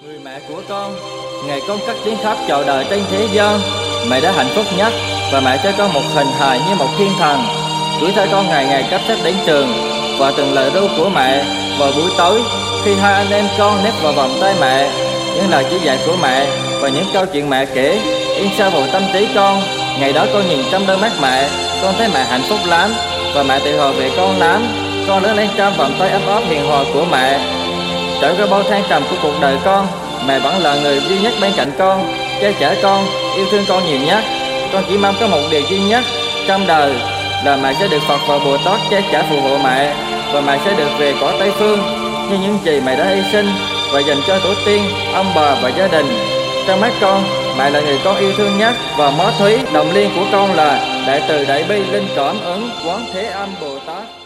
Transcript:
Người mẹ của con, ngày con cất tiếng khóc chào đời trên thế gian, mẹ đã hạnh phúc nhất và mẹ cho con một hình hài như một thiên thần. Tuổi thơ con ngày ngày cấp sách đến trường và từng lời ru của mẹ vào buổi tối khi hai anh em con nép vào vòng tay mẹ. Những lời chỉ dạy của mẹ và những câu chuyện mẹ kể in sâu vào tâm trí con. Ngày đó con nhìn trong đôi mắt mẹ, con thấy mẹ hạnh phúc lắm và mẹ tự hào về con lắm. Con lớn lên trong vòng tay ấm áp hiền hòa của mẹ. Trải qua bao thăng trầm của cuộc đời con, mẹ vẫn là người duy nhất bên cạnh con, che chở con, yêu thương con nhiều nhất. Con chỉ mong có một điều duy nhất trong đời là mẹ sẽ được Phật và Bồ Tát che chở phù hộ mẹ, và mẹ sẽ được về cõi Tây Phương như những gì mẹ đã hy sinh và dành cho tổ tiên, ông bà và gia đình. Trong mắt con, mẹ là người con yêu thương nhất, và mó thúy đồng liên của con là đại từ đại bi linh cảm ứng Quán Thế Âm Bồ Tát.